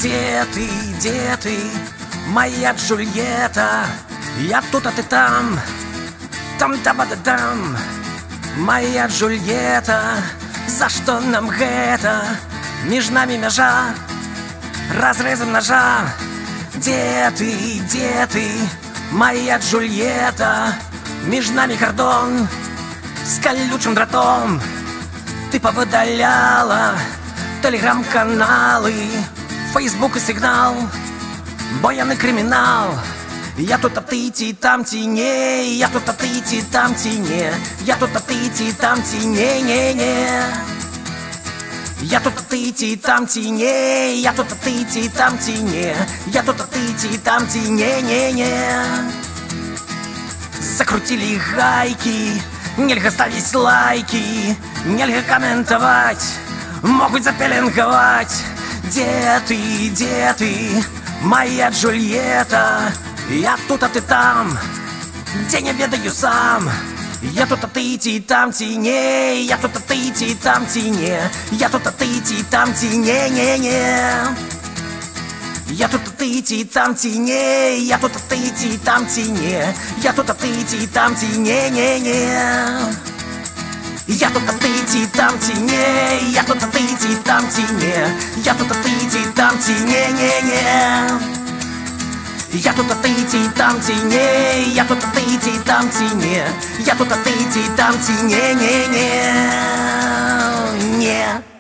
где ты, моя Джульетта? Я тут, а ты там, там-та-ба-да-дам. Моя Джульетта, за что нам гэта? Между нами межа, разрезом ножа. Где ты, моя Джульетта? Между нами кордон с колючим дротом. Ты повыдаляла телеграм-каналы, фейсбук и сигнал, бояный криминал. Я тут, а ты там теней. Я тут, а ты там теней. Я тут, а ты там теней, не-не. Я тут, а ты там теней. Я тут, а ты там теней. Я тут, а ты там теней, не-не. Закрутили гайки, нельга ставить лайки, нельга комментовать, могут запеленговать. Где ты, моя Джульетта? Я тут, а ты там, где не ведаю сам. Я тут, а ты там теней. Я тут, а ты там теней. Я тут, а ты там теней, не-не. Я тут, а ты там теней. Я тут, а ты там теней. Я тут, а ты там теней, не-не. Я тут, а ты там теней. Я тут, а ты там теней. Я тут, а ты там теней, не-не. Я тут, а ты там теней. Я тут, а ты там теней. Я тут, а ты там теней, не-не. Не.